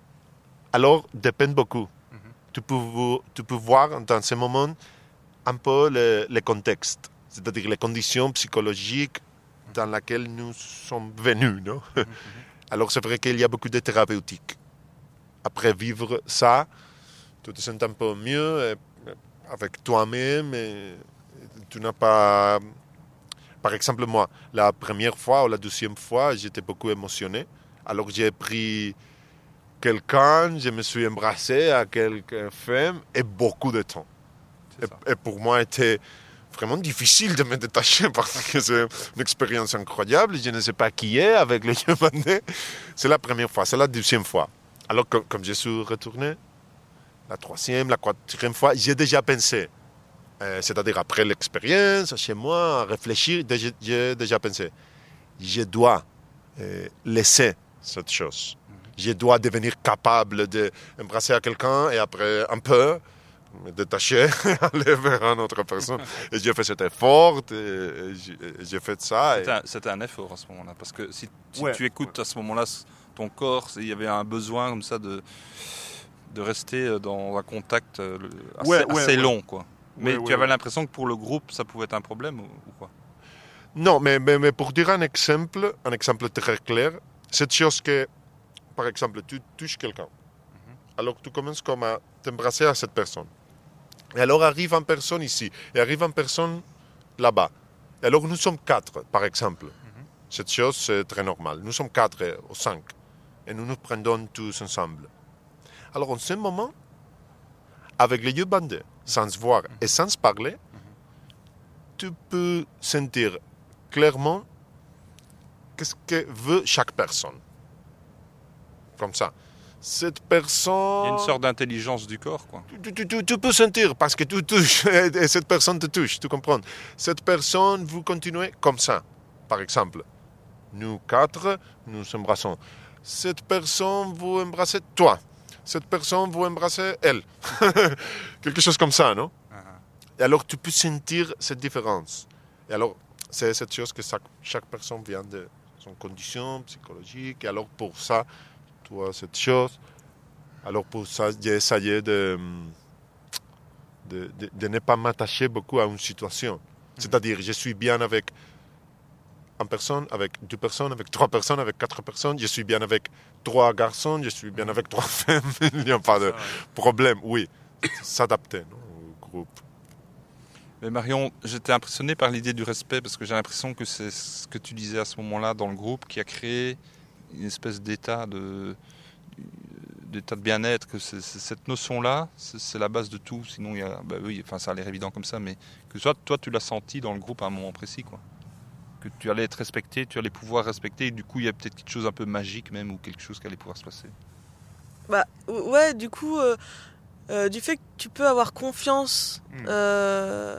Alors, dépend beaucoup. Mm-hmm. Tu peux, tu peux voir dans ce moment un peu le, le contexte, c'est-à-dire les conditions psychologiques dans lesquelles nous sommes venus. Non? Mm-hmm. Alors, c'est vrai qu'il y a beaucoup de thérapeutique. Après vivre ça, tu te sens un peu mieux avec toi-même. Et tu n'as pas... Par exemple, moi, la première fois ou la deuxième fois, j'étais beaucoup émotionné. Alors, j'ai pris quelqu'un, je me suis embrassé à quelques femmes et beaucoup de temps. Et, et pour moi, c'était vraiment difficile de me détacher parce que c'est une expérience incroyable. Je ne sais pas qui est avec les yeux bandés. C'est la première fois, c'est la deuxième fois. Alors, que, comme je suis retourné, la troisième, la quatrième fois, j'ai déjà pensé. Euh, c'est-à-dire après l'expérience, chez moi, à réfléchir, j'ai déjà pensé. Je dois euh, laisser cette chose. Je dois devenir capable d'embrasser à quelqu'un et après un peu me détacher, aller vers une autre personne. Et j'ai fait cet effort, et j'ai fait ça. C'était, et... un, c'était un effort à ce moment-là, parce que si, si ouais, tu écoutes ouais. à ce moment-là ton corps, il y avait un besoin comme ça de, de rester dans un contact assez, ouais, ouais, assez ouais. long, quoi. Mais ouais, tu ouais, avais ouais. l'impression que pour le groupe, ça pouvait être un problème ou, ou quoi? Non, mais, mais, mais pour dire un exemple, un exemple très clair, cette chose que, par exemple, tu touches quelqu'un, mm-hmm. alors tu commences comme à t'embrasser à cette personne. Et alors arrive une personne ici, et arrive une personne là-bas. Et alors nous sommes quatre, par exemple. Mm-hmm. Cette chose, c'est très normal. Nous sommes quatre ou cinq, et nous nous prenons tous ensemble. Alors en ce moment, avec les yeux bandés, sans se voir mm-hmm. et sans se parler, mm-hmm. tu peux sentir clairement qu'est-ce que veut chaque personne. Comme ça. Cette personne... Il y a une sorte d'intelligence du corps, quoi. Tu, tu, tu, tu peux sentir parce que tu touches et cette personne te touche, tu comprends. Cette personne, vous continuez comme ça, par exemple. Nous quatre, nous embrassons. Cette personne, vous embrassez toi. Cette personne, vous embrassez elle. Quelque chose comme ça, non? Uh-huh. Et alors, tu peux sentir cette différence. Et alors, c'est cette chose que chaque, chaque personne vient de son condition psychologique. Et alors, pour ça... cette chose. Alors pour ça, j'ai essayé de, de, de, de ne pas m'attacher beaucoup à une situation. Mm-hmm. C'est-à-dire, je suis bien avec une personne, avec deux personnes, avec trois personnes, avec quatre personnes. Je suis bien avec trois garçons, je suis bien avec trois femmes. Il n'y a pas de problème. Oui, s'adapter non, au groupe. Mais Marion, j'étais impressionné par l'idée du respect parce que j'ai l'impression que c'est ce que tu disais à ce moment-là dans le groupe qui a créé une espèce d'état de, d'état de bien-être, que c'est, c'est cette notion-là, c'est, c'est la base de tout. Sinon, il y a, bah oui, enfin, ça a l'air évident comme ça, mais que toi, toi, tu l'as senti dans le groupe à un moment précis, quoi. Que tu allais être respecté, tu allais pouvoir respecter, et du coup, il y a peut-être quelque chose un peu magique même, ou quelque chose qui allait pouvoir se passer. Bah, ouais, du coup, euh, euh, du fait que tu peux avoir confiance mmh. euh,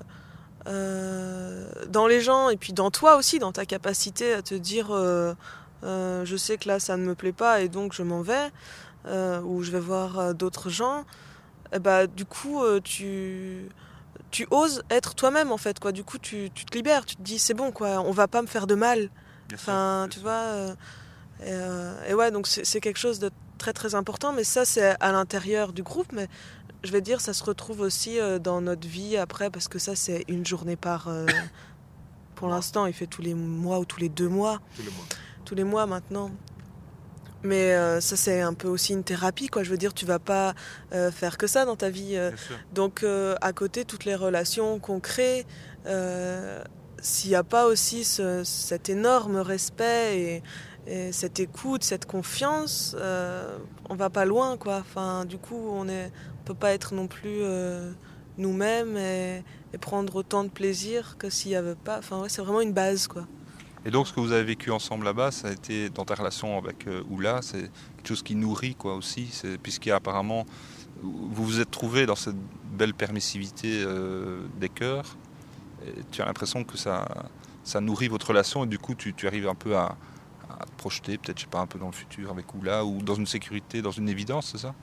euh, dans les gens, et puis dans toi aussi, dans ta capacité à te dire... Euh, Euh, je sais que là ça ne me plaît pas et donc je m'en vais euh, ou je vais voir euh, d'autres gens et bah, du coup euh, tu, tu oses être toi-même en fait quoi. Du coup tu, tu te libères, tu te dis c'est bon quoi, on va pas me faire de mal bien enfin sûr, tu sûr. vois euh, et, euh, et ouais donc c'est, c'est quelque chose de très très important mais ça c'est à l'intérieur du groupe mais je vais dire ça se retrouve aussi euh, dans notre vie après parce que ça c'est une journée par euh, pour l'instant il fait tous les mois ou tous les deux mois tous les mois tous les mois maintenant. Mais euh, ça, c'est un peu aussi une thérapie, quoi. Je veux dire, tu vas pas euh, faire que ça dans ta vie. Euh. Donc, euh, à côté, toutes les relations qu'on crée, euh, s'il n'y a pas aussi ce, cet énorme respect et, et cette écoute, cette confiance, euh, on va pas loin, quoi. Enfin, du coup, on est, on peut pas être non plus euh, nous-mêmes et, et prendre autant de plaisir que s'il y avait pas. Enfin, ouais, c'est vraiment une base, quoi. Et donc, ce que vous avez vécu ensemble là-bas, ça a été dans ta relation avec euh, Oula, c'est quelque chose qui nourrit, quoi, aussi, c'est, puisqu'il y a apparemment, vous vous êtes trouvés dans cette belle permissivité euh, des cœurs. Et tu as l'impression que ça, ça nourrit votre relation et du coup, tu, tu arrives un peu à, à te projeter, peut-être, je sais pas, un peu dans le futur avec Oula ou dans une sécurité, dans une évidence, c'est ça ?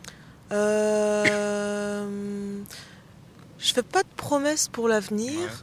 Euh... Je fais pas de promesses pour l'avenir. Ouais.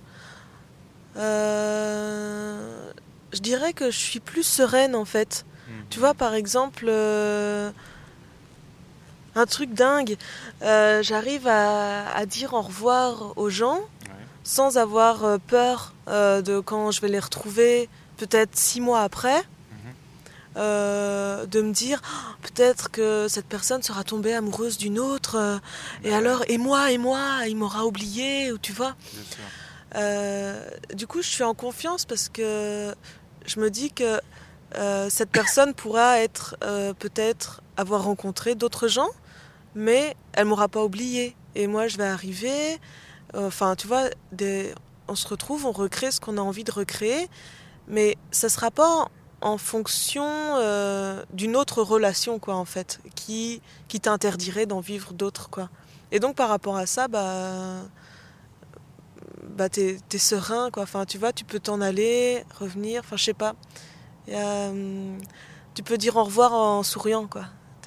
Euh... Je dirais que je suis plus sereine en fait. Mmh. Tu vois, par exemple, euh... un truc dingue, euh, j'arrive à, à dire au revoir aux gens ouais. sans avoir peur euh, de quand je vais les retrouver, peut-être six mois après. Euh, de me dire oh, peut-être que cette personne sera tombée amoureuse d'une autre euh, et ouais. alors et moi et moi il m'aura oublié ou tu vois euh, du coup je suis en confiance parce que je me dis que euh, cette personne pourra être euh, peut-être avoir rencontré d'autres gens mais elle m'aura pas oublié et moi je vais arriver enfin euh, tu vois des... on se retrouve on recrée ce qu'on a envie de recréer mais ça sera pas en fonction euh, d'une autre relation, quoi, en fait, qui, qui t'interdirait d'en vivre d'autres, quoi. Et donc, par rapport à ça, bah, bah t'es, t'es serein, quoi. Enfin, tu vois, tu peux t'en aller, revenir, enfin, je sais pas. Et, euh, tu peux dire au revoir en souriant, quoi.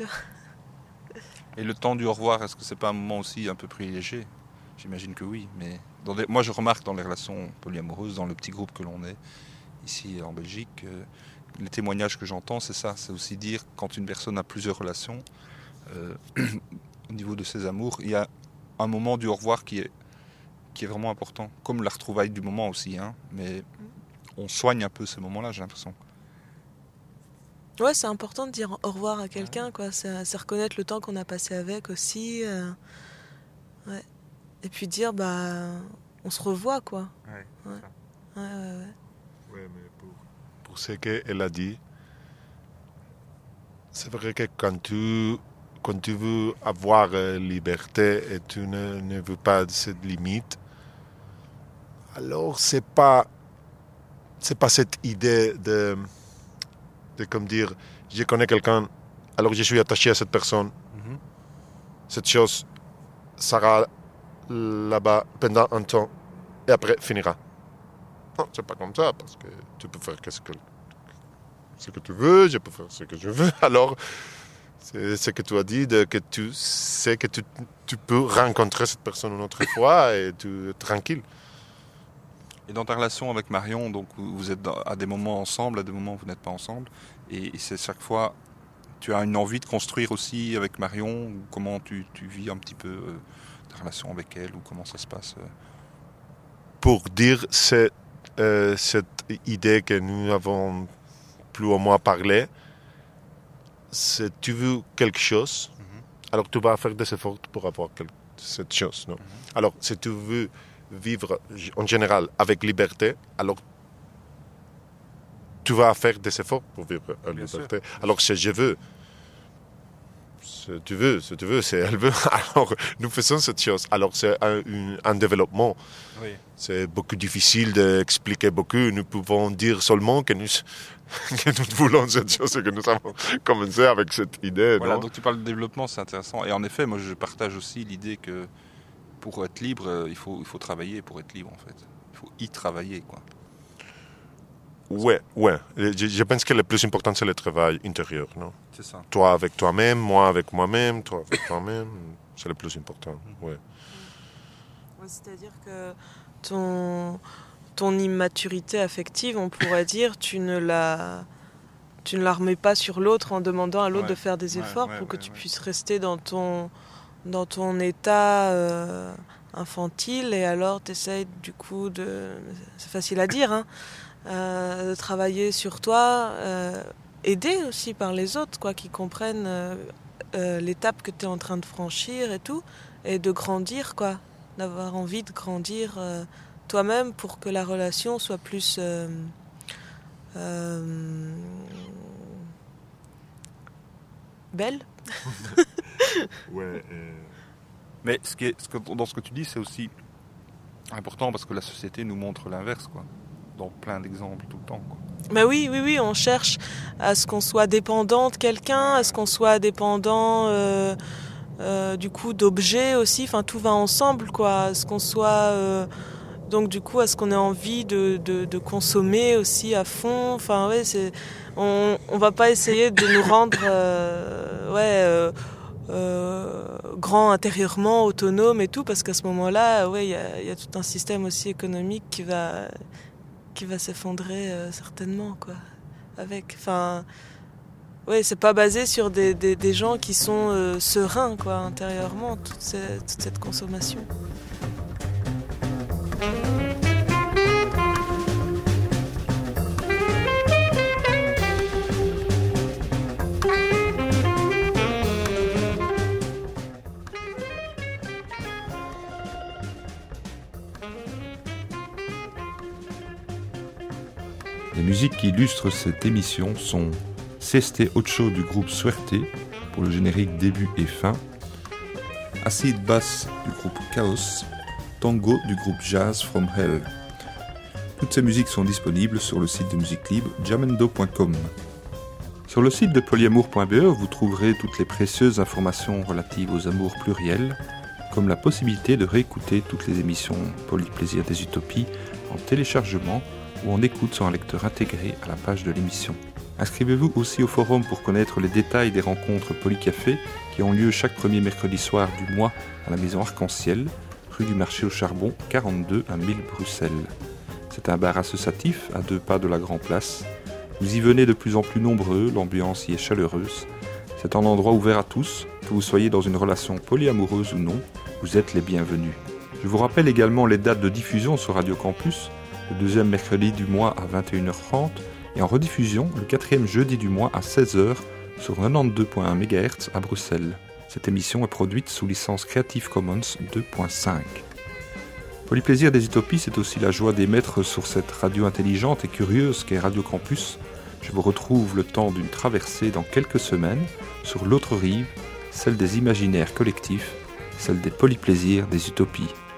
Et le temps du au revoir, est-ce que c'est pas un moment aussi un peu privilégié ? J'imagine que oui, mais dans des... moi, je remarque dans les relations polyamoureuses, dans le petit groupe que l'on est, ici en Belgique, euh, les témoignages que j'entends, c'est ça. C'est aussi dire, quand une personne a plusieurs relations, euh, au niveau de ses amours, il y a un moment du au revoir qui est, qui est vraiment important. Comme la retrouvaille du moment aussi. Hein, mais on soigne un peu ces moments-là, j'ai l'impression. Ouais, c'est important de dire au revoir à quelqu'un, quoi. C'est, c'est reconnaître le temps qu'on a passé avec aussi. Euh, ouais. Et puis dire, bah, on se revoit, quoi. Ouais, ouais. Ça. Ouais, ouais, ouais. Ouais, mais pour, pour ce qu'elle a dit, c'est vrai que quand tu, quand tu veux avoir euh, liberté et tu ne, ne veux pas de cette limite, alors c'est pas, c'est pas cette idée de, de comme dire, je connais quelqu'un, alors je suis attaché à cette personne, mm-hmm. cette chose sera là-bas pendant un temps et après finira. Non, c'est pas comme ça, parce que tu peux faire ce que, ce que tu veux, je peux faire ce que je veux. Alors, c'est ce que tu as dit, de, que tu sais que tu, tu peux rencontrer cette personne une autre fois et tu es tranquille. Et dans ta relation avec Marion, donc vous êtes à des moments ensemble, à des moments où vous n'êtes pas ensemble, et c'est chaque fois, tu as une envie de construire aussi avec Marion, ou comment tu, tu vis un petit peu euh, ta relation avec elle, ou comment ça se passe euh... Pour dire, c'est Euh, cette idée que nous avons plus ou moins parlé, c'est tu veux quelque chose, mm-hmm. alors tu vas faire des efforts pour avoir quelque, cette chose. Non? Mm-hmm. Alors, si tu veux vivre en général avec liberté, alors tu vas faire des efforts pour vivre en Bien liberté. Sûr. Alors, si je veux, si tu veux, si tu veux, si elle veut, alors nous faisons cette chose. Alors, c'est un, un, un développement. Oui. C'est beaucoup difficile d'expliquer beaucoup. Nous pouvons dire seulement que nous, que nous voulons cette chose et que nous avons commencé avec cette idée. Voilà, non donc tu parles de développement, c'est intéressant. Et en effet, moi je partage aussi l'idée que pour être libre, il faut, il faut travailler pour être libre en fait. Il faut y travailler, quoi. Ouais, ouais. Je, je pense que le plus important, c'est le travail intérieur. Non c'est ça. Toi avec toi-même, moi avec moi-même, toi avec toi-même. C'est le plus important. Ouais. Ouais, c'est-à-dire que ton, ton immaturité affective, on pourrait dire, tu ne la, tu ne la remets pas sur l'autre en demandant à l'autre ouais. de faire des efforts ouais, ouais, pour que ouais, tu ouais. puisses rester dans ton, dans ton état euh, infantile et alors tu essayes du coup de... C'est facile à dire, hein, euh, de travailler sur toi, euh, aidé aussi par les autres, quoi, qui comprennent euh, euh, l'étape que tu es en train de franchir et tout, et de grandir, quoi. D'avoir envie de grandir euh, toi-même pour que la relation soit plus euh, euh, belle. Ouais. Euh... Mais ce qui est, ce que, dans ce que tu dis, c'est aussi important parce que la société nous montre l'inverse, quoi. Dans plein d'exemples tout le temps, quoi. Bah oui, oui, oui, on cherche à ce qu'on soit dépendant de quelqu'un, à ce qu'on soit dépendant euh, euh, du coup d'objets aussi. Enfin, tout va ensemble, quoi. À ce qu'on soit euh, donc du coup à ce qu'on ait envie de, de, de consommer aussi à fond. Enfin, ouais, c'est on on va pas essayer de nous rendre euh, ouais. Euh, Euh, grand intérieurement, autonome et tout, parce qu'à ce moment-là, ouais, il y a, y a tout un système aussi économique qui va qui va s'effondrer euh, certainement, quoi. Avec, enfin, ouais, c'est pas basé sur des des, des gens qui sont euh, sereins, quoi, intérieurement, toute cette, toute cette consommation. Les musiques qui illustrent cette émission sont Seste Ocho du groupe Suerte pour le générique début et fin, Acid Bass du groupe Chaos, Tango du groupe Jazz From Hell. Toutes ces musiques sont disponibles sur le site de musique libre jamendo point com. Sur le site de polyamour point b e, vous trouverez toutes les précieuses informations relatives aux amours pluriels, comme la possibilité de réécouter toutes les émissions Polyplaisir des Utopies en téléchargement ou en écoute sur un lecteur intégré à la page de l'émission. Inscrivez-vous aussi au forum pour connaître les détails des rencontres Polycafé qui ont lieu chaque premier mercredi soir du mois à la maison Arc-en-Ciel, rue du Marché au Charbon, quarante-deux à mille Bruxelles. C'est un bar associatif à deux pas de la Grand Place. Vous y venez de plus en plus nombreux, l'ambiance y est chaleureuse. C'est un endroit ouvert à tous, que vous soyez dans une relation polyamoureuse ou non, vous êtes les bienvenus. Je vous rappelle également les dates de diffusion sur Radio Campus, le deuxième mercredi du mois à vingt et une heures trente et en rediffusion le quatrième jeudi du mois à seize heures sur quatre-vingt-douze virgule un mégahertz à Bruxelles. Cette émission est produite sous licence Creative Commons deux point cinq. Polyplaisir des Utopies, c'est aussi la joie d'émettre sur cette radio intelligente et curieuse qu'est Radio Campus. Je vous retrouve le temps d'une traversée dans quelques semaines sur l'autre rive, celle des imaginaires collectifs, celle des polyplaisirs des Utopies.